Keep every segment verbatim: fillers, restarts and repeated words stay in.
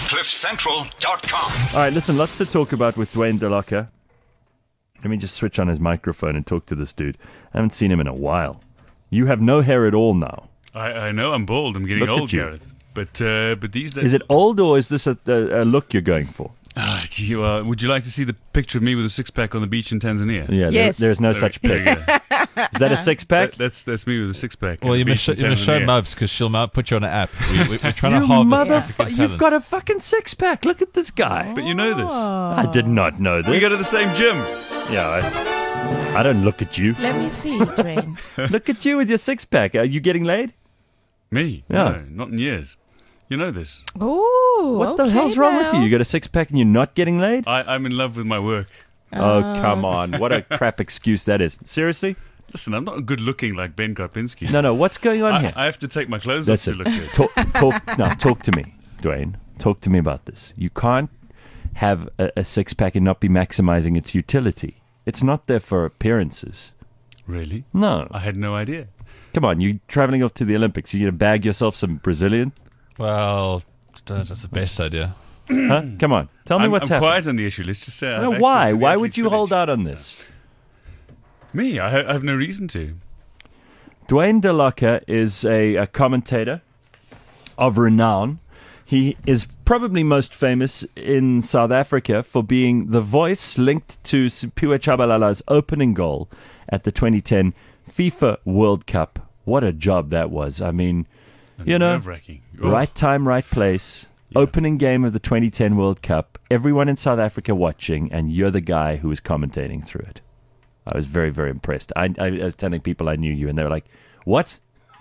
cliff central dot com. All right, listen, lots to talk about with Dwayne DeLocca. Let me just switch on his microphone and talk to this dude. I haven't seen him in a while. You have no hair at all now. I, I know I'm bald. I'm getting Look at old, you. Gareth. But uh, but these days... Is it old, or is this a, a, a look you're going for? Uh, you, uh, would you like to see the picture of me with a six-pack on the beach in Tanzania? Yeah, Yes. there, there's no There- such there pic. you go. Is that a six-pack? That, that's that's me with a six-pack. on Well, the you must, beach sh- in you must show Tanzania. Mubs because she'll ma- put you on an app. We, we, we're trying to You harvest motherfucker! African You've talent. got a fucking six-pack. Look at this guy. But you know this. I did not know this. We go to the same gym. Yeah, I, I don't look at you. Let me see, Dwayne. Look at you with your six-pack. Are you getting laid? Me? Yeah. No, not in years. You know this. Oh, What the okay hell's wrong with you? now. You got a six-pack and you're not getting laid? I, I'm in love with my work. Oh, come on. What a crap excuse that is. Seriously? Listen, I'm not good looking like Ben Karpinski. No, no. What's going on I, here? I have to take my clothes Listen, off to look good. talk, talk, no, talk to me, Dwayne. Talk to me about this. You can't have a, a six-pack and not be maximizing its utility. It's not there for appearances. Really? No. I had no idea. Come on, you're traveling off to the Olympics. You're going to bag yourself some Brazilian? Well, that's the best idea. Huh? Come on. Tell me I'm, what's I'm happening. quiet on the issue. Let's just say I have No, access why? to the Why athlete's would you village. hold out on this? Me? I, ha- I have no reason to. Dwayne DeLocca is a, a commentator of renown. He is probably most famous in South Africa for being the voice linked to Siphiwe Tshabalala's opening goal at the twenty ten FIFA World Cup. What a job that was. I mean, you know, Nerve-wracking. Oh. right time, right place. Opening game of the twenty ten World Cup. Everyone in South Africa watching, and you're the guy who was commentating through it. I was very, very impressed. I, I was telling people I knew you, and they were like, what?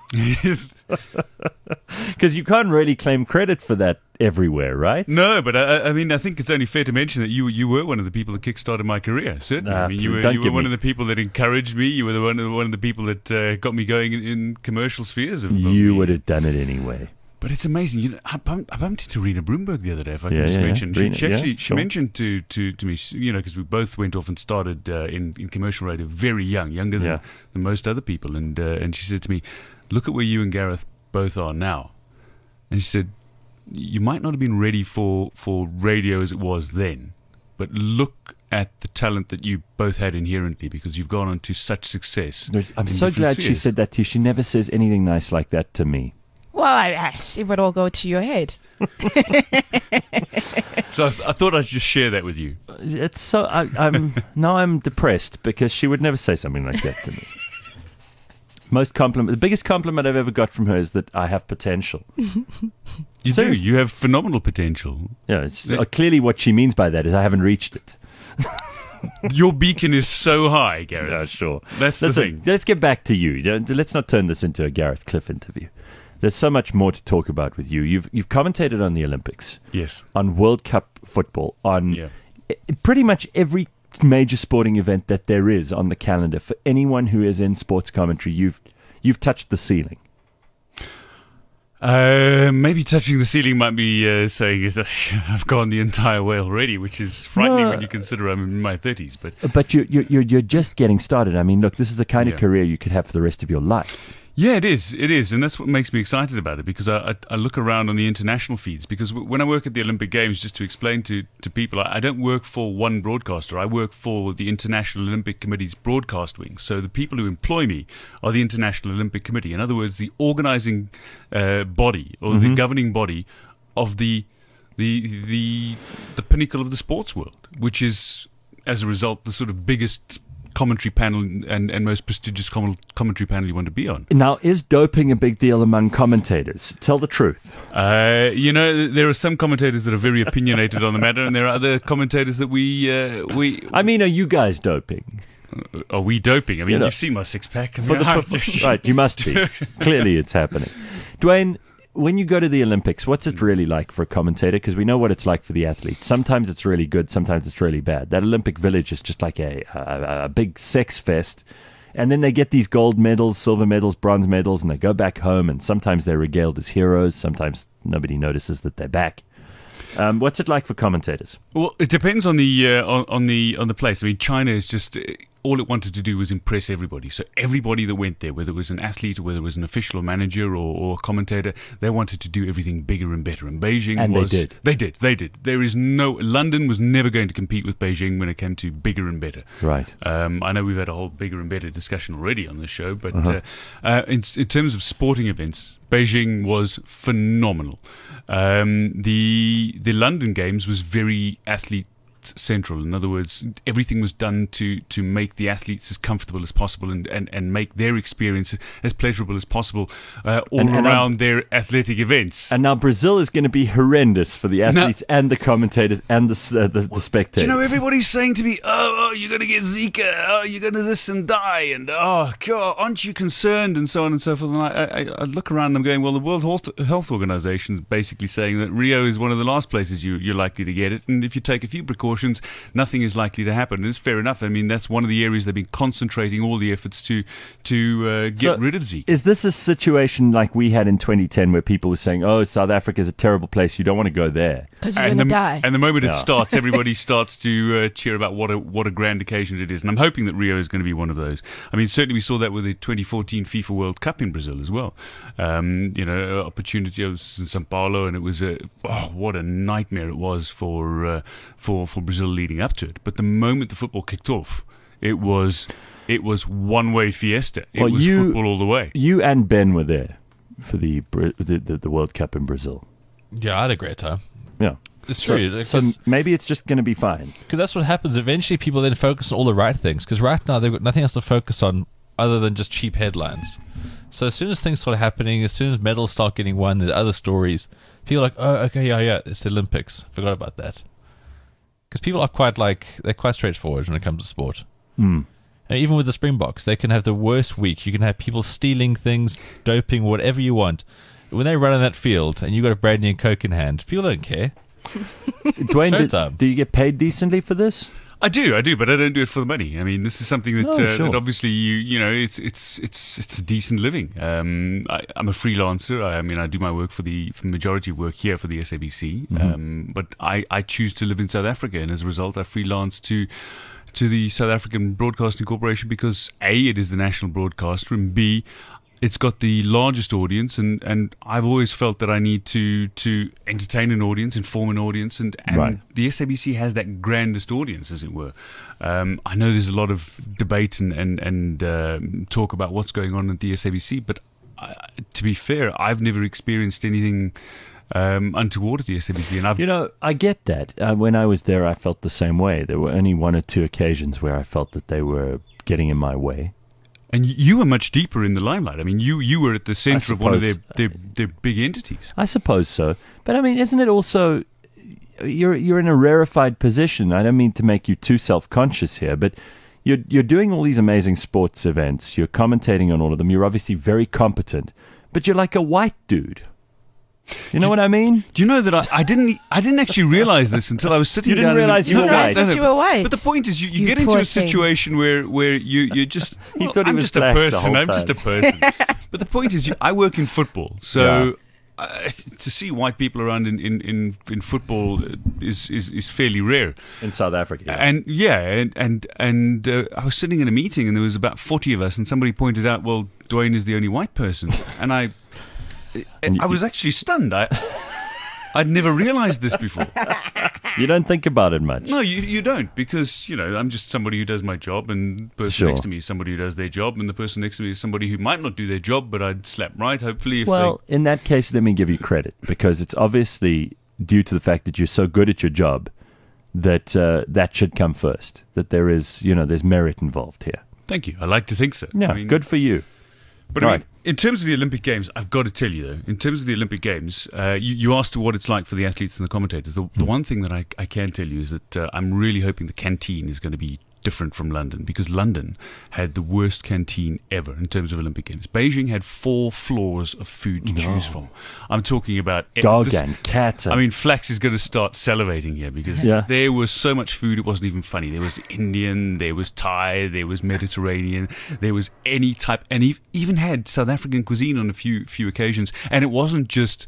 Because you can't really claim credit for that everywhere, right? No, but I, I mean, I think it's only fair to mention that you you were one of the people that kickstarted my career. Certainly, Ah, I mean, you were don't you were give one me- of the people that encouraged me. You were the one of the, one of the people that uh, got me going in, in commercial spheres. Of, of You media. would have done it anyway. But it's amazing. You know, I, bumped, I bumped into Rena Broomberg the other day. If I Yeah, can just yeah, yeah. mention, she, Rena, she actually yeah, she sure. mentioned to, to, to me, you know, because we both went off and started uh, in in commercial radio very young, younger than, Yeah. than most other people. And uh, and she said to me, "Look at where you and Gareth both are now." And she said, "You might not have been ready for for radio as it was then, but look at the talent that you both had inherently because you've gone on to such success." I'm in so different glad she spheres. said that to you. She never says anything nice like that to me. Well, I, I, it would all go to your head. So I, I thought I'd just share that with you. It's so I, I'm now I'm depressed because she would never say something like that to me. Most compliment, the biggest compliment I've ever got from her is that I have potential. You Seriously. do. You have phenomenal potential. Yeah, it's, uh, clearly what she means by that is I haven't reached it. Your beacon is so high, Gareth. Yeah, sure. That's the Listen, thing. let's get back to you. Don't- Let's not turn this into a Gareth Cliff interview. There's so much more to talk about with you. You've you've commentated on the Olympics, Yes. on World Cup football, on Yeah. i- pretty much every major sporting event that there is on the calendar. For anyone who is in sports commentary, you've you've touched the ceiling. Uh, maybe touching the ceiling might be uh, saying is that I've gone the entire way already, which is frightening No. when you consider I'm in my thirties. But But you you you're, you're just getting started. I mean, look, this is the kind Yeah. of career you could have for the rest of your life. yeah, it is. It is, and that's what makes me excited about it because I, I, I look around on the international feeds because w- when I work at the Olympic Games, just to explain to, to people, I, I don't work for one broadcaster. I work for the International Olympic Committee's broadcast wing. So the people who employ me are the International Olympic Committee. In other words, the organising uh, body or Mm-hmm. the governing body of the the the the pinnacle of the sports world, which is as a result the sort of biggest commentary panel and, and most prestigious com- commentary panel you want to be on. Now, is doping a big deal among commentators? Tell the truth. Uh, you know, there are some commentators that are very opinionated on the matter, and there are other commentators that we uh, we I mean, are you guys doping? are we doping? I mean, You know, you've seen my six pack. For the, right, you must be. Clearly, it's happening. Dwayne, when you go to the Olympics, what's it really like for a commentator? Because we know what it's like for the athletes. Sometimes it's really good, sometimes it's really bad. That Olympic Village is just like a, a, a big sex fest. And then they get these gold medals, silver medals, bronze medals, and they go back home. And sometimes they're regaled as heroes. Sometimes nobody notices that they're back. Um, what's it like for commentators? Well, it depends on the uh, on, on the on the place. I mean, China is just uh, all it wanted to do was impress everybody. So everybody that went there, whether it was an athlete or whether it was an official or manager or, or a commentator, they wanted to do everything bigger and better. And Beijing And they was... did. They did. They did. There is no... London was never going to compete with Beijing when it came to bigger and better. Right. Um, I know we've had a whole bigger and better discussion already on this show, but Uh-huh. uh, uh, in, in terms of sporting events, Beijing was phenomenal. Um, the the London Games was very athlete central. In other words, everything was done to to make the athletes as comfortable as possible and, and, and make their experience as pleasurable as possible uh, all And- and around I'm- their athletic events. And now Brazil is going to be horrendous for the athletes and the commentators and the s- uh, the, the Do spectators. you know, everybody's saying to me, oh, oh you're going to get Zika, oh, you're going to this and die, and oh, God, aren't you concerned, and so on and so forth. And I, I, I look around and I'm going, well, the World Health, Health Organization is basically saying that Rio is one of the last places you, you're likely to get it, and if you take a few precautions, nothing is likely to happen. And it's fair enough. I mean, that's one of the areas they've been concentrating all the efforts to to uh, get So, rid of Zika. Is this a situation like we had in twenty ten where people were saying, oh, South Africa is a terrible place, you don't want to go there? Because you're And going the, to die. and the moment Yeah. it starts, everybody starts to uh, cheer about what a what a grand occasion it is. And I'm hoping that Rio is going to be one of those. I mean, certainly we saw that with the twenty fourteen FIFA World Cup in Brazil as well. Um, you know, opportunity. I was in Sao Paulo, and it was a oh, what a nightmare it was for uh, for for Brazil leading up to it. But the moment the football kicked off, it was it was one way fiesta. It Well, was you- football all the way. You and Ben were there for the Bra- the, the, the World Cup in Brazil. Yeah, I had a great time. Yeah. It's So, true. so Because maybe it's just going to be fine. that's what happens. Eventually, people then focus on all the right things. Because right now, they've got nothing else to focus on other than just cheap headlines. So as soon as things start happening, as soon as medals start getting won, there's other stories. People are like, oh, okay, yeah, yeah, it's the Olympics. Forgot about that. Because people are quite like, they're quite straightforward when it comes to sport. Mm. And even with the Springboks, they can have the worst week. You can have people stealing things, doping, whatever you want. When they run on that field and you got a brandy and coke in hand, people don't care. Dwayne, Showtime. do, do you get paid decently for this? I do, I do, but I don't do it for the money. I mean, this is something that, No, uh, sure. that obviously you you know it's it's it's it's a decent living. Um, I, I'm a freelancer. I, I mean, I do my work for the for the majority of work here for the S A B C. Mm-hmm. Um, but I, I choose to live in South Africa, and as a result, I freelance to to the South African Broadcasting Corporation because A, it is the national broadcaster, and B, it's got the largest audience, and, and I've always felt that I need to to entertain an audience, inform an audience, and, and Right. the S A B C has that grandest audience, as it were. Um, I know there's a lot of debate and and, and um talk about what's going on at the S A B C, but I, to be fair, I've never experienced anything um, untoward at the S A B C, and I've You know, I get that. Uh, when I was there, I felt the same way. There were only one or two occasions where I felt that they were getting in my way. and you were much deeper in the limelight. I mean, you you were at the centre of one of their, suppose- their their big entities. I suppose so. But I mean, isn't it also you're you're in a rarefied position? I don't mean to make you too self-conscious here, but you're you're doing all these amazing sports events. You're commentating on all of them. You're obviously very competent, but you're like a white dude. You know what I mean? Do you know that I, I didn't I didn't actually realize this until I was sitting You didn't down in the- realise you You were realised white. that you were white. But the point is, you, you, You get into poor a thing. situation where, where you you just He well, thought he I'm was just a black the person. whole I'm just a time. person. But the point is, you, I work in football, so. Yeah. Uh, to see white people around in, in, in, in football is, is, is fairly rare. In South Africa. And yeah, and and, and uh, I was sitting in a meeting and there was about forty of us, and somebody pointed out, "Well, Dwayne is the only white person," and I, And I was actually stunned. I, I'd never realised this before. You don't think about it much. No, you you don't, because you know I'm just somebody who does my job, and the person Sure. next to me is somebody who does their job, and the person next to me is somebody who might not do their job, but I'd slap right. Hopefully, if Well, in that case, let me give you credit, because it's obviously due to the fact that you're so good at your job that uh, that should come first. That there is, you know, there's merit involved here. they, thank you. I like to think so. Yeah, I mean, good for you. But I Right. mean, in terms of the Olympic Games, I've got to tell you though, in terms of the Olympic Games, uh, you, you asked what it's like for the athletes and the commentators. The, the one thing that I, I can tell you is that uh, I'm really hoping the canteen is going to be different from London, because London had the worst canteen ever in terms of Olympic Games. Beijing had four floors of food to choose from. I'm talking about Dog this- and cat. I mean, Flax is going to start salivating here, because Yeah. there was so much food, it wasn't even funny. There was Indian, there was Thai, there was Mediterranean, there was any type, and he even had South African cuisine on a few few occasions. And it wasn't just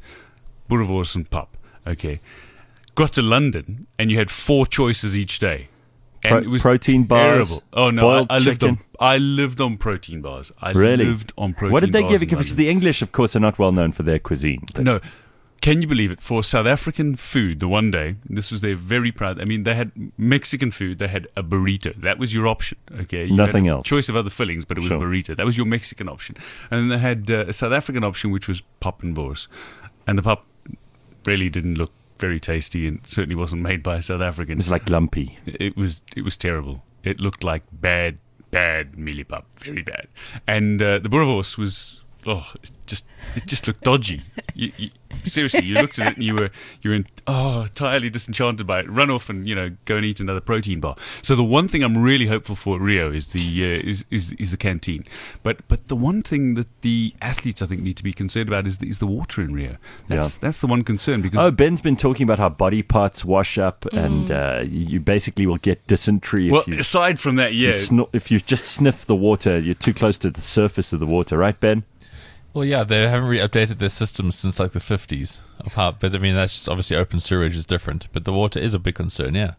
boerewors and pap, okay? Got to London, and you had four choices each day. And Pro- it was protein bars, terrible. Oh no, boiled I, I lived chicken. on I lived on protein bars. I Really? lived on protein bars. What did they give? in Because London. the English, of course, are not well known for their cuisine. But No. Can you believe it? For South African food, the one day, this was their very proud. I mean, they had Mexican food. They had a burrito. That was your option. Okay, you Nothing had a else. Choice of other fillings, but it was Sure. a burrito. That was your Mexican option. And then they had uh, a South African option, which was pap and boers. And the pap really didn't look very tasty, and certainly wasn't made by a South African. it was like lumpy. It was it was terrible. It looked like bad, bad mealie pap, very bad. And uh, the boerewors was oh, it just it just looked dodgy. You, you, seriously, you looked at it and you were you were in, oh entirely disenchanted by it. Run off and you know go and eat another protein bar. So the one thing I'm really hopeful for at Rio is the uh, is, is is the canteen. But but the one thing that the athletes I think need to be concerned about is the, is the water in Rio. That's Yeah. that's the one concern because Oh, Ben's been talking about how body parts wash up, and uh, you you basically will get dysentery if well you, aside from that, yeah. you sno- if you just sniff the water. You're too close to the surface of the water, right, Ben? Well, yeah, they haven't really updated their systems since like the fifties. Of how, but I mean, that's just obviously open sewage is different. But the water is a big concern, yeah.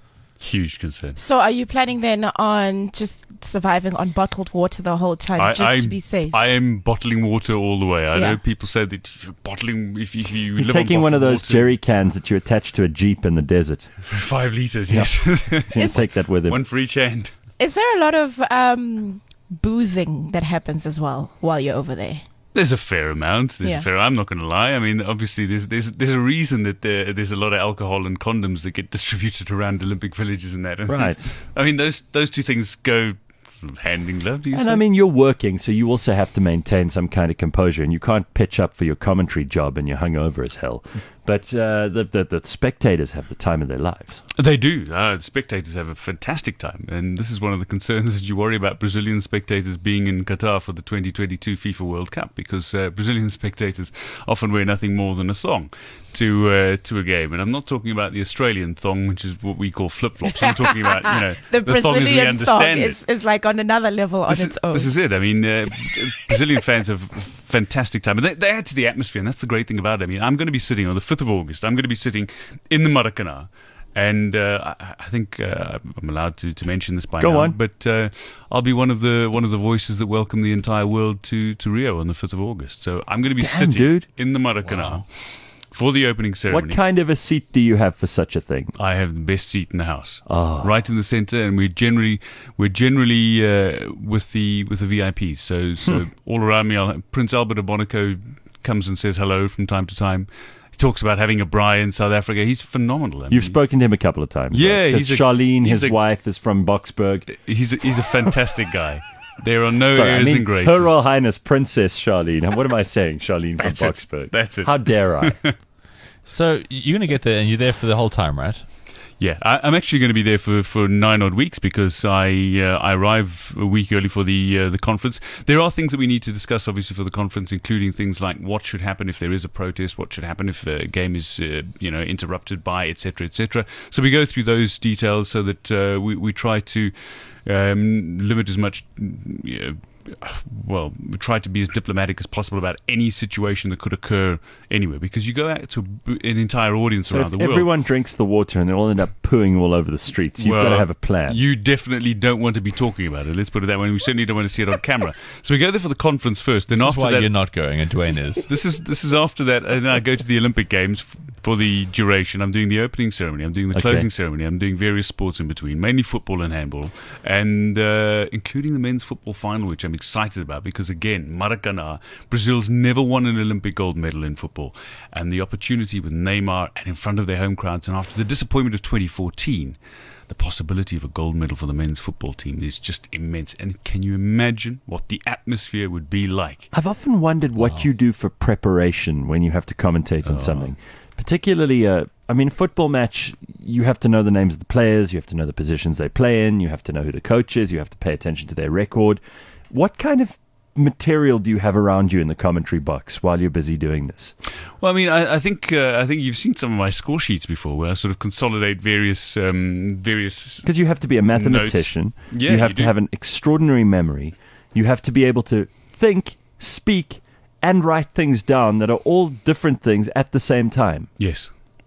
Huge concern. So are you planning then on just surviving on bottled water the whole time, I, just I'm, to be safe? I am bottling water all the way. I Yeah. know people say that if you're bottling, if you, if you He's live taking on one of bottled those water, jerry cans that you attach to a jeep in the desert. five liters, yes, He's going to take that with him. one for each hand. Is there a lot of um, boozing that happens as well while you're over there? There's a fair amount. There's Yeah. a fair. I'm not going to lie. I mean, obviously, there's there's there's a reason that there, there's a lot of alcohol and condoms that get distributed around Olympic villages and that. And Right. it's- I mean, those those two things go hand in glove. Do you And say? I mean, you're working, so you also have to maintain some kind of composure, and you can't pitch up for your commentary job and you're hungover as hell. But uh, the, the the spectators have the time of their lives. They do. Uh, spectators have a fantastic time. And this is one of the concerns that you worry about Brazilian spectators being in Qatar for the twenty twenty-two FIFA World Cup, because uh, Brazilian spectators often wear nothing more than a thong to uh, to a game. And I'm not talking about the Australian thong, which is what we call flip-flops. I'm talking about, you know, The, thong as we Brazilian thong understand it. is, is like on another level on This its is, own. this is it. I mean, uh, Brazilian fans have a fantastic time. And they, they add to the atmosphere, and that's the great thing about it. I mean, I'm going to be sitting on the fifth of August. I'm going to be sitting in the Maracanã. And uh, I, I think uh, I'm allowed to, to mention this by Go now. on. But uh, I'll be one of the one of the voices that welcome the entire world to, to Rio on the fifth of August. So I'm going to be Damn, sitting dude. in the Maracanã for the opening ceremony. What kind of a seat do you have for such a thing? I have the best seat in the house, Oh. right in the center, and we're generally we're generally uh, with the with the V I Ps. So so Hmm. all around me, I'll, Prince Albert of Monaco comes and says hello from time to time. He talks about having a braai in South Africa. He's phenomenal. I You've mean, spoken to him a couple of times. Yeah, right? 'Cause he's a- Charlene, he's his a- wife, is from Boksburg. he's a, he's a fantastic guy. There are no Sorry, I airs mean, and graces. Her Royal Highness Princess Charlene. What am I saying, Charlene from That's it. Boksburg? That's it. How dare I? So you're going to get there, and you're there for the whole time, right? Yeah, I, I'm actually going to be there for, for nine odd weeks because I uh, I arrive a week early for the uh, the conference. There are things that we need to discuss, obviously, for the conference, including things like what should happen if there is a protest, what should happen if a game is uh, you know interrupted by, et cetera, et cetera. So we go through those details so that uh, we we try to um, limit as much. You know, well, we try to be as diplomatic as possible about any situation that could occur anywhere, because you go out to an entire audience So around if the world. everyone drinks the water and they all end up pooing all over the streets, you've got to Well, have a plan. You definitely don't want to be talking about it. Let's put it that way. We certainly don't want to see it on camera. So we go there for the conference first. Then That's after why that, you're not going, and Dwayne is. this is this is after that, and I go to the Olympic Games f- for the duration. I'm doing the opening ceremony. I'm doing the Okay. closing ceremony. I'm doing various sports in between, mainly football and handball, and uh, including the men's football final, which I'm excited about because again, Maracanã, Brazil's never won an Olympic gold medal in football, and the opportunity with Neymar and in front of their home crowds, and after the disappointment of twenty fourteen. The possibility of a gold medal for the men's football team is just immense. And can you imagine what the atmosphere would be like? I've often wondered what you do for preparation when you have to commentate Oh. on something. Particularly, uh, I mean, football match, you have to know the names of the players, you have to know the positions they play in, you have to know who the coach is, you have to pay attention to their record. What kind of material do you have around you in the commentary box while you're busy doing this? Well, I mean, I, I think uh, I think you've seen some of my score sheets before, where I sort of consolidate various um, various. Because you have to be a mathematician, Yeah, you have you to do. have an extraordinary memory, you have to be able to think, speak, and write things down that are all different things at the same time. Yes,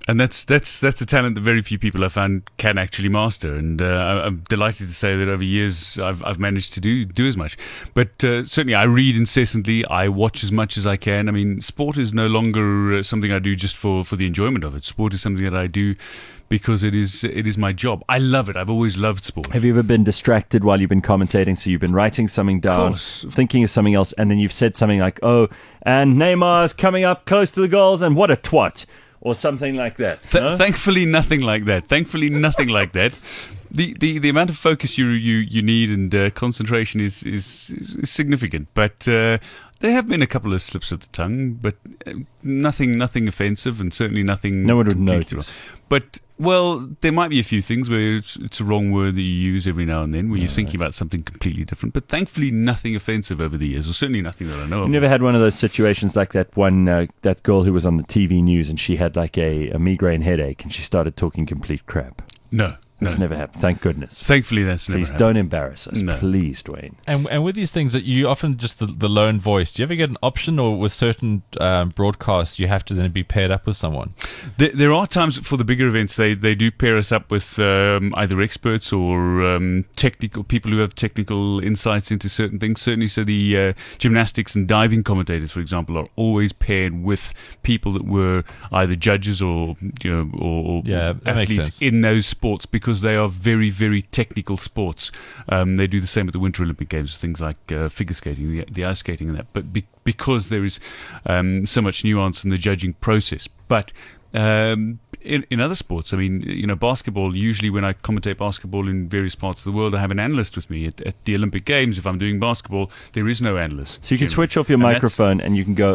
And that's that's that's a talent that very few people I've found can actually master. And uh, I- I'm delighted to say that over years I've I've managed to do do as much. But uh, certainly I read incessantly. I watch as much as I can. I mean, sport is no longer uh, something I do just for, for the enjoyment of it. Sport is something that I do because it is it is my job. I love it. I've always loved sport. Have you ever been distracted while you've been commentating? So you've been writing something down, course. thinking of something else, and then you've said something like, "Oh, and Neymar's coming up close to the goals, and what a twat," or something like that. Th- no? Thankfully, nothing like that. Thankfully, nothing like that. The, the, the amount of focus you you, you need and uh, concentration is, is, is significant. But uh, there have been a couple of slips of the tongue, but uh, nothing nothing offensive, and certainly nothing. No one would completely notice. wrong. But well, there might be a few things where it's, it's a wrong word that you use every now and then, where you're thinking about something completely different. But thankfully, nothing offensive over the years, or certainly nothing that I know of. You never had one of those situations like that one, uh, that girl who was on the T V news and she had like a, a migraine headache and she started talking complete crap. No, That's no. never happened. Thank goodness. Thankfully, that's never Please happened. don't embarrass us. No. Please, Dwayne. And and with these things that you often just the, the lone voice. Do you ever get an option, or with certain um, broadcasts you have to then be paired up with someone? There, there are times for the bigger events they, they do pair us up with um, either experts or um, technical people who have technical insights into certain things. Certainly, so the uh, gymnastics and diving commentators, for example, are always paired with people that were either judges or you know or, or Yeah, that makes athletes sense. in those sports, because they are very very technical sports. Um, they do the same at the Winter Olympic Games, things like uh, figure skating, the, the ice skating, and that. But be, because there is um, so much nuance in the judging process, but um, in, in other sports, I mean, you know, basketball. Usually, when I commentate basketball in various parts of the world, I have an analyst with me. At, at the Olympic Games, if I'm doing basketball, there is no analyst. So you can generally. switch off your And that's- microphone and you can go,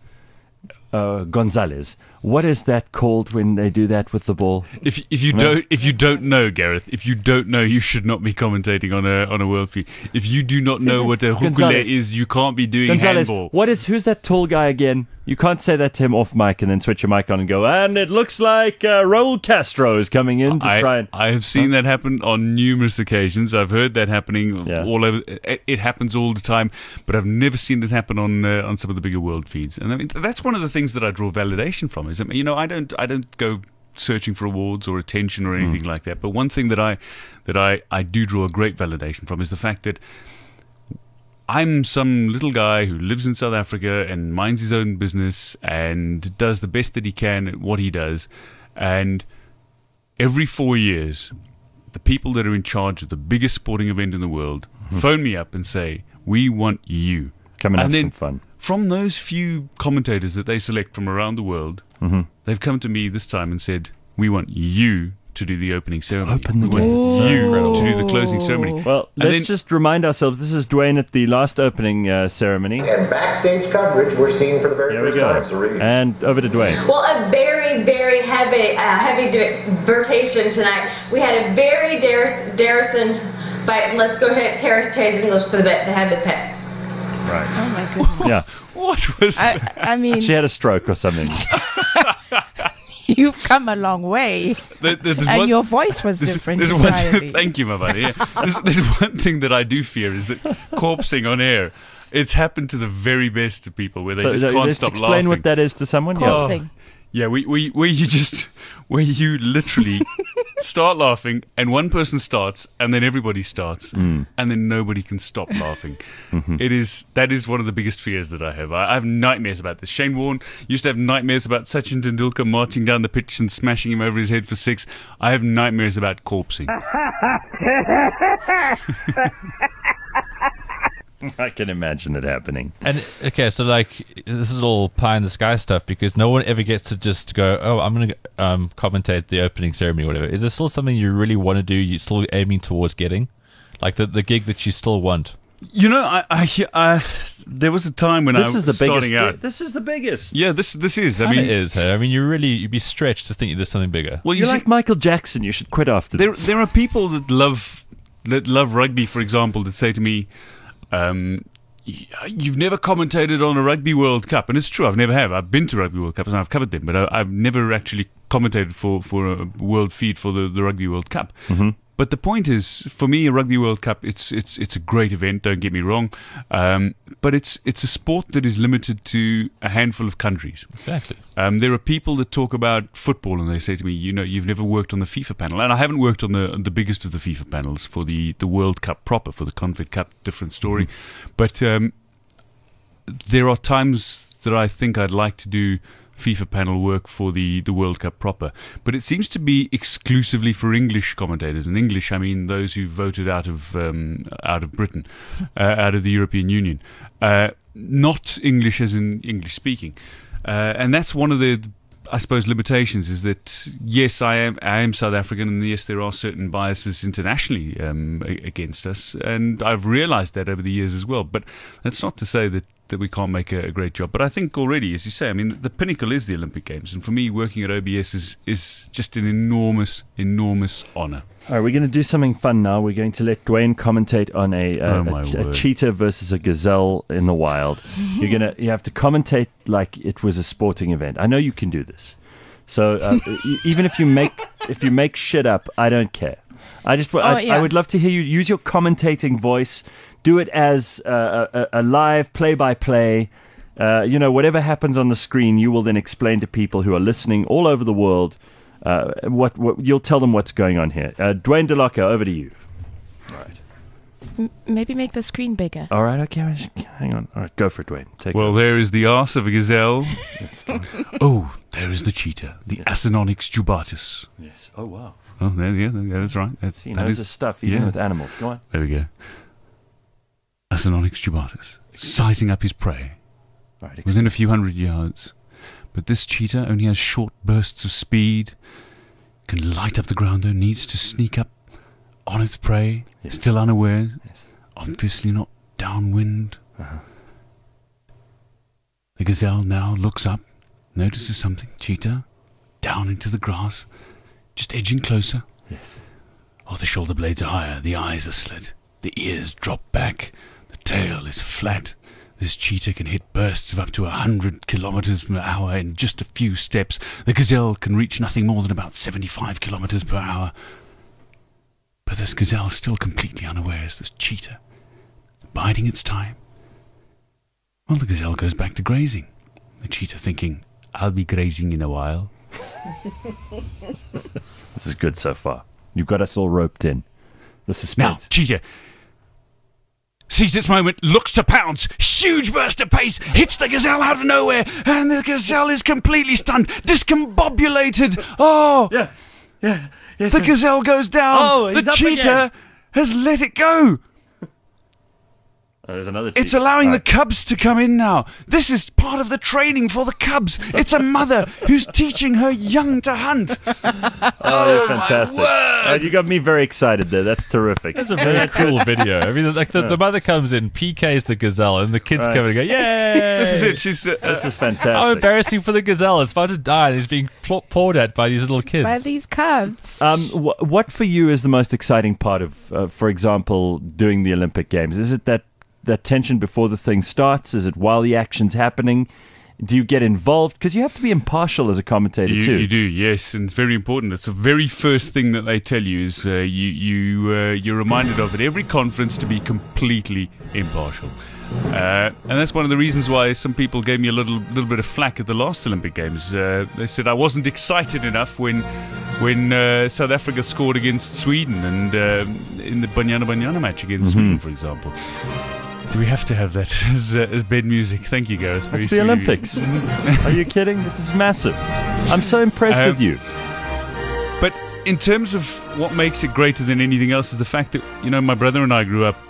uh, Gonzalez, what is that called when they do that with the ball? If if you No. don't if you don't know, Gareth, if you don't know, you should not be commentating on a on a world feed. If you do not know what a hukule Gonzalez. is, you can't be doing Gonzalez, handball. what is, who's that tall guy again? You can't say that to him off mic and then switch your mic on and go, and it looks like uh, Raul Castro is coming in to I, try and... I have seen that happen on numerous occasions. I've heard that happening Yeah. all over. It, it happens all the time, but I've never seen it happen on uh, on some of the bigger world feeds. And I mean, that's one of the things that I draw validation from. Is I mean, you know, I don't I don't go searching for awards or attention or anything like that. But one thing that I that I, I do draw a great validation from is the fact that I'm some little guy who lives in South Africa and minds his own business and does the best that he can at what he does. And every four years, the people that are in charge of the biggest sporting event in the world phone me up and say, "We want you." Come and have And then some fun. From those few commentators that they select from around the world, Mm-hmm. they've come to me this time and said, "We want you to do the opening ceremony. Open the we want gates. you Incredible. to do the closing ceremony." Well, And let's then- just remind ourselves, this is Dwayne at the last opening uh, ceremony. And backstage coverage we're seeing for the very Here we first go. time. Serene. And over to Dwayne. Well, a very, very heavy, uh, heavy divertation tonight. We had a very Darris, Darrison, but let's go ahead, Terrace Chase English for the bit, the heavy pit. Right. Oh my goodness. Yeah. What was that? I, I mean, She had a stroke or something. you've come a long way, There- there- there's and one- your voice was there's- different there's one- entirely. thank you, my buddy. Yeah. There's, there's one thing that I do fear is that corpsing on air. It's happened to the very best of people where they So just uh, can't let's stop explain laughing. what that is to someone. Yeah. Corpsing. Yeah, we, we, where you just, where you literally start laughing and one person starts and then everybody starts Mm. and then nobody can stop laughing. Mm-hmm. It is, that is one of the biggest fears that I have. I, I have nightmares about this. Shane Warne used to have nightmares about Sachin Tendulkar marching down the pitch and smashing him over his head for six. I have nightmares about corpsing. I can imagine it happening. And okay, so like this is all pie in the sky stuff because no one ever gets to just go, oh, I'm going to um, commentate the opening ceremony or whatever. Is there still something you really want to do? You're still aiming towards getting, like the the gig that you still want. You know, I, I, I there was a time when This I is was the biggest. starting out. This is the biggest. Yeah, this this is. I I mean, mean, it is. Hey? I mean, you really you'd be stretched to think there's something bigger. well, you You're see, like Michael Jackson. You should quit after there this. there are people that love that love rugby, for example, that say to me, um, y- "You've never commentated on a Rugby World Cup," and it's true. I've never have. I've been to Rugby World Cups and I've covered them, but I, I've never actually commentated for, for a world feed for the, the Rugby World Cup. Mm-hmm. but the point is, for me, a Rugby World Cup, it's it's it's a great event. Don't get me wrong, um, but it's it's a sport that is limited to a handful of countries. Exactly. Um, there are people that talk about football and they say to me, you know, you've never worked on the FIFA panel, and I haven't worked on the on the biggest of the FIFA panels for the the World Cup proper, for the Confed Cup. Different story, mm-hmm. but um, there are times that I think I'd like to do FIFA panel work for the, the World Cup proper, but it seems to be exclusively for English commentators. And English, I mean those who voted out of um, out of Britain, uh, out of the European Union, uh, not English as in English speaking, uh, and that's one of the, I suppose, limitations. Is that yes, I am I am South African, and yes, there are certain biases internationally um, against us, and I've realised that over the years as well. But that's not to say that. that we can't make a, a great job. But I think already, as you say, I mean, the pinnacle is the Olympic Games. And for me, working at O B S is, is just an enormous, enormous honour. All right, we're going to do something fun now. We're going to let Dwayne commentate on a, a, Oh, my a, a word. cheetah versus a gazelle in the wild. You're gonna you have to commentate like it was a sporting event. I know you can do this. So uh, e- even if you make if you make shit up, I don't care. I just I, yeah. I would love to hear you use your commentating voice. Do it as uh, a, a live play-by-play. Uh, you know, whatever happens on the screen, you will then explain to people who are listening all over the world. Uh, what, what you'll tell them what's going on here. Uh, Dwayne DeLocca, over to you. All right. M- maybe make the screen bigger. All right. Okay. Hang on. All right. Go for it, Dwayne. Take Well, it. there is the arse of a gazelle. Oh, there is the cheetah, the Acinonyx jubatus. Yes. Oh wow. Oh, there, yeah, yeah, that's right. That, He that knows is- his stuff, even yeah. with animals. Go on. There we go. Acinonyx jubatus, sizing up his prey. All right. Within a few hundred yards. But this cheetah only has short bursts of speed, can light up the ground though, needs to sneak up on its prey, Yes. still unaware, Yes. obviously not downwind. Uh-huh. The gazelle now looks up, notices something, cheetah, down into the grass, just edging closer. Yes. Oh, the shoulder blades are higher, the eyes are slit, the ears drop back, the tail is flat. This cheetah can hit bursts of up to a hundred kilometers per hour in just a few steps. The gazelle can reach nothing more than about seventy-five kilometers per hour. But this gazelle is still completely unaware as this cheetah, biding its time. Well, the gazelle goes back to grazing. The cheetah thinking, I'll be grazing in a while. This is good so far. You've got us all roped in. The Now, suspense. cheetah sees its moment, looks to pounce, huge burst of pace, hits the gazelle out of nowhere, and the gazelle is completely stunned, discombobulated. Oh, Yeah. Yeah. Yes. the gazelle goes down. Oh, he's the up cheetah again. has let it go. Oh, there's another. It's cheetah. allowing All the right. cubs to come in now. This is part of the training for the cubs. It's a mother who's teaching her young to hunt. Oh, you're fantastic. word. All right, you got me very excited there. That's terrific. It's a very cool video. I mean, like the, the mother comes in, P Ks the gazelle, and the kids Right. come in and go, "Yay!" This is it. She's uh, This is How fantastic. embarrassing for the gazelle! It's about to die, and he's being pl- pawed at by these little kids. By these cubs. Um, wh- what for you is the most exciting part of, uh, for example, doing the Olympic Games? Is it that, that tension before the thing starts? Is it while the action's happening? Do you get involved? Because you have to be impartial as a commentator You, too. you do, yes, and it's very important. It's the very first thing that they tell you is uh, you you uh, you're reminded of at every conference to be completely impartial, uh, and that's one of the reasons why some people gave me a little little bit of flack at the last Olympic Games. Uh, they said I wasn't excited enough when when uh, South Africa scored against Sweden and um in the Banyana Banyana match against Sweden, for example. Do we have to have that as, uh, as bed music? Thank you, Gareth. Very It's the sweet of you. Olympics. Are you kidding? This is massive. I'm so impressed Um, with you. But in terms of what makes it greater than anything else is the fact that, you know, my brother and I grew up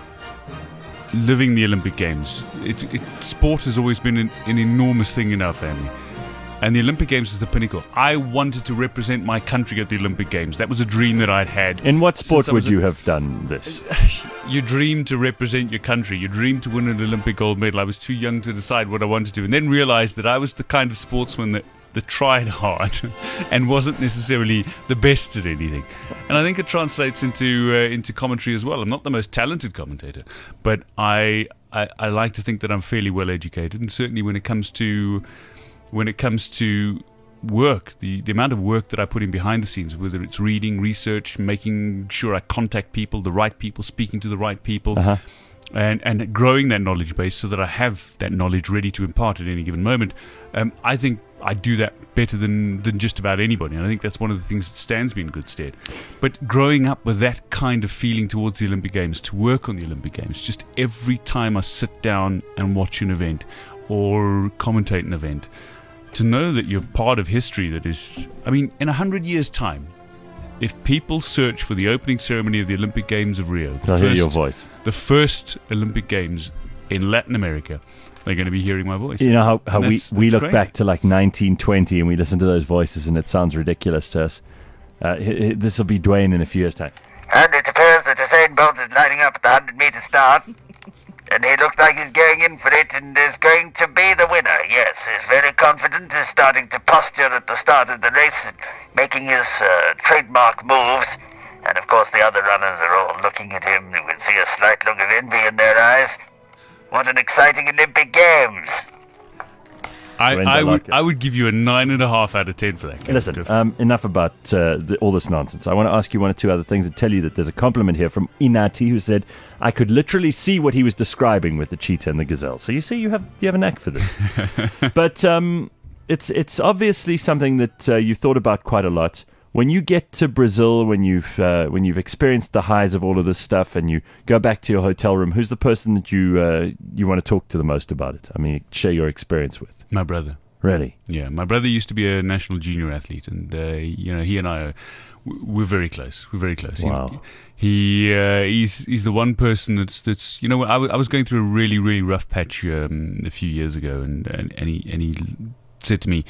living the Olympic Games. It, it, sport has always been an, an enormous thing in our family. And the Olympic Games is the pinnacle. I wanted to represent my country at the Olympic Games. That was a dream that I'd had. In what sport since I would was a- you have done this? You dream to represent your country. You dream to win an Olympic gold medal. I was too young to decide what I wanted to, and then realized that I was the kind of sportsman that, that tried hard and wasn't necessarily the best at anything. And I think it translates into uh, into commentary as well. I'm not the most talented commentator, but I, I I like to think that I'm fairly well educated, and certainly when it comes to when it comes to work, the, the amount of work that I put in behind the scenes, whether it's reading, research, making sure I contact people, the right people, speaking to the right people, Uh-huh. and, and growing that knowledge base so that I have that knowledge ready to impart at any given moment. Um, I think I do that better than, than just about anybody, and I think that's one of the things that stands me in good stead. But growing up with that kind of feeling towards the Olympic Games, to work on the Olympic Games, just every time I sit down and watch an event or commentate an event, to know that you're part of history that is, I mean, in a hundred years' time, if people search for the opening ceremony of the Olympic Games of Rio, the I'll hear your first, voice. the first Olympic Games in Latin America, they're going to be hearing my voice. You know how, how And we, that's- we that's look crazy. back to like nineteen twenty and we listen to those voices and it sounds ridiculous to us. Uh, this will be Dwayne in a few years' time. And it appears that Usain Bolt is lining up at the one hundred metre start. And he looks like he's going in for it and is going to be the winner. Yes, he's very confident. He's starting to posture at the start of the race, and making his uh, trademark moves. And of course the other runners are all looking at him. You can see a slight look of envy in their eyes. What an exciting Olympic Games. I, Dwayne I, would, Dalaka. I would give you a nine and a half out of ten for that. Listen, Cliff. um, enough about uh, the, all this nonsense. I want to ask you one or two other things and tell you that there's a compliment here from Inati who said, I could literally see what he was describing with the cheetah and the gazelle. So you see, you have you have a knack for this. But um, it's it's obviously something that uh, you thought about quite a lot. When you get to Brazil, when you've uh, when you've experienced the highs of all of this stuff, and you go back to your hotel room, who's the person that you uh, you want to talk to the most about it? I mean, share your experience with. My brother. Really? Yeah, my brother used to be a national junior athlete, and uh, you know, he and I are we're very close. We're very close. Wow. He, he uh, he's he's the one person that's that's you know, I, w- I was going through a really really rough patch um, a few years ago, and, and and he and he said to me,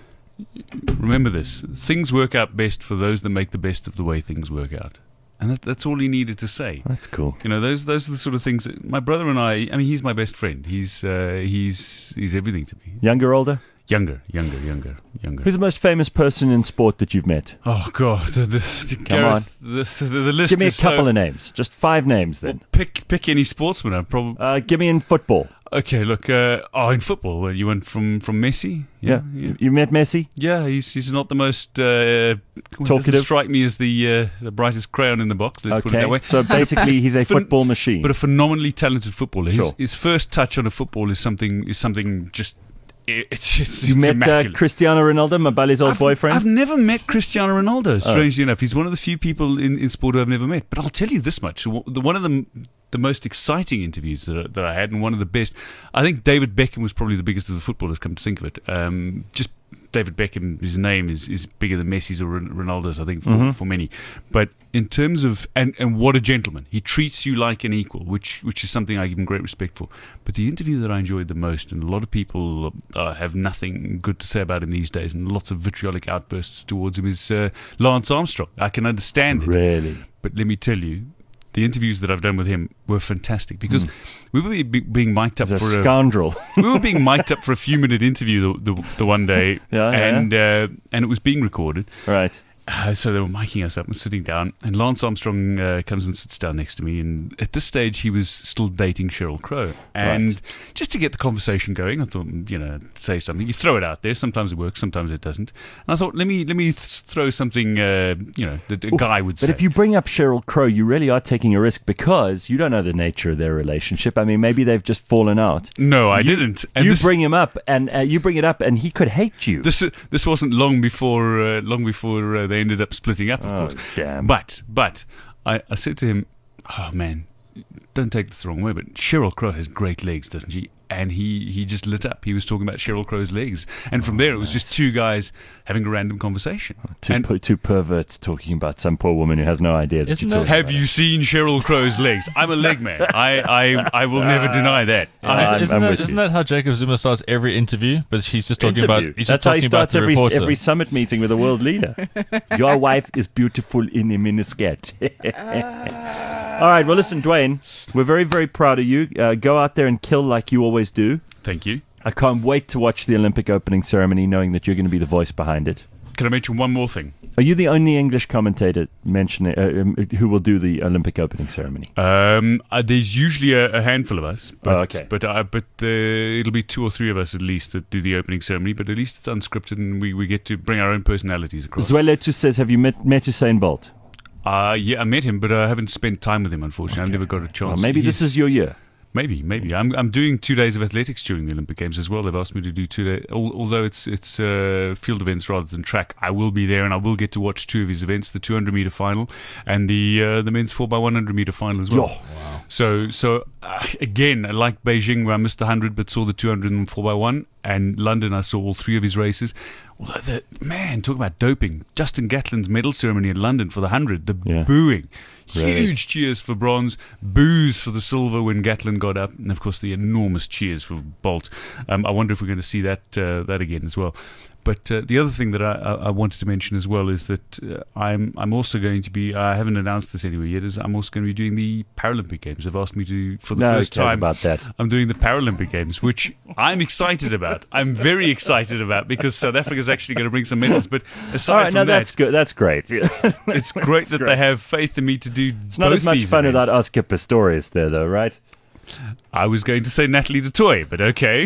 remember this: things work out best for those that make the best of the way things work out. And that, that's all he needed to say. That's cool. You know, those those are the sort of things that my brother and I. I mean, he's my best friend. He's uh, he's he's everything to me. Younger, older? Younger, younger, younger, younger. Who's the most famous person in sport that you've met? Oh God! The, the, the, Come Gareth, The, the, the list. Give me a is couple so, of names. Just five names then. Well, pick pick any sportsman. I probably. Uh, give me in football. Okay, look. Uh, oh, in football, well, you went from, from Messi. Yeah. yeah. You, you met Messi? Yeah, he's he's not the most uh, Talkative? doesn't strike me as the uh, the brightest crayon in the box. Let's put it Okay. that way. So basically, he's a Phen- football machine. But a phenomenally talented footballer. His, Sure. his first touch on a football is something is something just. It, it's it's, you it's met uh, immaculate. Cristiano Ronaldo, Mabali's old I've, boyfriend? I've never met Cristiano Ronaldo, Oh. strangely enough. He's one of the few people in, in sport who I've never met. But I'll tell you this much. W- the- One of the, the most exciting interviews that, I- that I had, and one of the best, I think David Beckham was probably the biggest of the footballers, come to think of it. Um, just David Beckham, his name is, is bigger than Messi's or Ron- Ronaldo's, I think, for, Mm-hmm. for many. But in terms of, and, and what a gentleman. He treats you like an equal, which which is something I give him great respect for. But the interview that I enjoyed the most, and a lot of people uh, have nothing good to say about him these days, and lots of vitriolic outbursts towards him, is uh, Lance Armstrong. I can understand it. Really? But let me tell you, the interviews that I've done with him were fantastic, because we were be, be, being mic'd up He's a for a scoundrel. we were being mic'd up for a few minute interview the, the, the one day, Yeah, yeah, and Uh, and it was being recorded. Right. Uh, so they were miking us up and sitting down, and Lance Armstrong uh, comes and sits down next to me, and at this stage he was still dating Sheryl Crow, and Right. just to get the conversation going, I thought, you know, say something. You throw it out there. Sometimes it works, sometimes it doesn't. And I thought, let me let me th- throw something, uh, you know, that a guy would say. But if you bring up Sheryl Crow, you really are taking a risk because you don't know the nature of their relationship. I mean, maybe they've just fallen out. no, I you, didn't. And you this, bring him up, and uh, you bring it up, and he could hate you. This this wasn't long before uh, long before uh, they ended up splitting up, of Oh, course. damn. But but I, I said to him, "Oh man, don't take this the wrong way, but Sheryl Crow has great legs, doesn't she?" And he, he just lit up. He was talking about Sheryl Crow's legs, and from there it was just two guys having a random conversation. Two, and per- two perverts talking about some poor woman who has no idea that Isn't you're that- talking have about you seen Sheryl Crow's legs? I'm a leg man. I I, I will never deny that. Yeah, I- I'm- isn't I'm that, with isn't you. that how Jacob Zuma starts every interview? But he's just talking Interview. about. He's That's just how he talking about starts the every reporter. every summit meeting with a world leader. Your wife is beautiful in a miniskirt. All right, well, listen, Dwayne, we're very, very proud of you. Uh, go out there and kill like you always do. Thank you. I can't wait to watch the Olympic opening ceremony, knowing that you're going to be the voice behind it. Can I mention one more thing? Are you the only English commentator mentioning uh, um, who will do the Olympic opening ceremony? Um, uh, there's usually a, a handful of us. But, Oh, okay. But uh, but uh, it'll be two or three of us at least that do the opening ceremony. But at least it's unscripted, and we, we get to bring our own personalities across. Zweletu says, have you met, met Usain Bolt? Uh, yeah, I met him, but I haven't spent time with him, unfortunately. I've never got a chance. Well, maybe this He's- is your year. Maybe, maybe. I'm I'm doing two days of athletics during the Olympic Games as well. They've asked me to do two days. Although it's it's uh, field events rather than track, I will be there and I will get to watch two of his events: the two hundred meter final and the uh, the men's four by one hundred meter final as well. Yo. Wow. So so uh, again, like Beijing, where I missed the one hundred but saw the two hundred and four by one, and London, I saw all three of his races. Although the man, talk about doping! Justin Gatlin's medal ceremony in London for the hundred, the Yeah. booing. Really? Huge cheers for bronze, boos for the silver when Gatlin got up, and of course the enormous cheers for Bolt. Um, I wonder if we're going to see that uh, that again as well. But uh, the other thing that I, I, I wanted to mention as well is that uh, I'm I'm also going to be, I haven't announced this anywhere yet, is I'm also going to be doing the Paralympic Games. They've asked me to, for the No, who first cares time, about that? I'm doing the Paralympic Games, which I'm excited about. I'm very excited about because South Africa's actually going to bring some medals. But aside All right, from no, that, that's good. That's great. it's great that they have faith in me to do It's not both as much these fun events. without Oscar Pistorius there, though, right? I was going to say Natalie du Toit, but okay.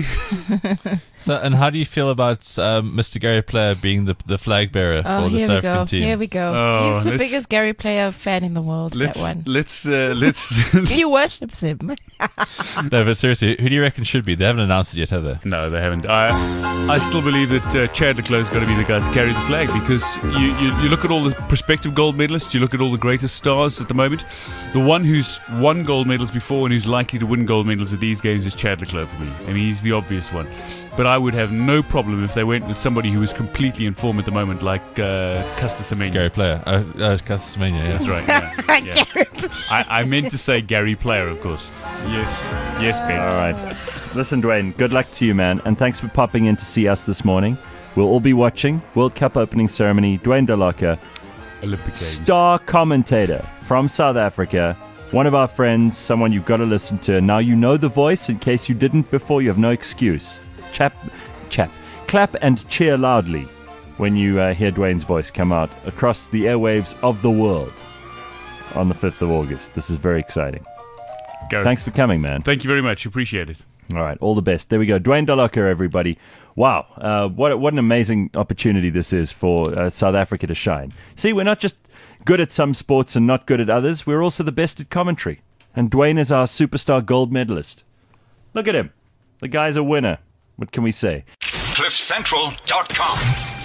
So, and how do you feel about um, Mister Gary Player being the the flag bearer Oh, for the here South we go. African team? Here we go. Oh, He's the let's- biggest Gary Player fan in the world. Let's that one. let's uh, let's. He worships him. No, but seriously, who do you reckon should be? They haven't announced it yet, have they? No, they haven't. I I still believe that uh, Chad Leclerc's got to be the guy to carry the flag because you, you, you look at all the prospective gold medalists, you look at all the greatest stars at the moment. The one who's won gold medals before and who's likely to win gold medals at these games is Chad Leclerc for me. I mean, he's the obvious one. But I would have no problem if they went with somebody who is completely in form at the moment, like uh, Caster Semenya. Gary Player. Uh, uh, Caster Semenya, yeah. That's right. Yeah, yeah. I, I meant to say Gary Player, of course. Yes, yes, Ben. All right. Listen, Dwayne, good luck to you, man. And thanks for popping in to see us this morning. We'll all be watching World Cup opening ceremony. Dwayne Delocca, Olympic Games. star commentator from South Africa. One of our friends, someone you've got to listen to. Now you know the voice. In case you didn't before, you have no excuse. Chap, chap, clap and cheer loudly when you uh, hear Dwayne's voice come out across the airwaves of the world on the fifth of August. This is very exciting. Gareth, Thanks for coming, man. Thank you very much. Appreciate it. All right, all the best. There we go. Dwayne Delocca, everybody. Wow, uh, what what an amazing opportunity this is for uh, South Africa to shine. See, we're not just good at some sports and not good at others. We're also the best at commentary. And Dwayne is our superstar gold medalist. Look at him. The guy's a winner. What can we say? cliff central dot com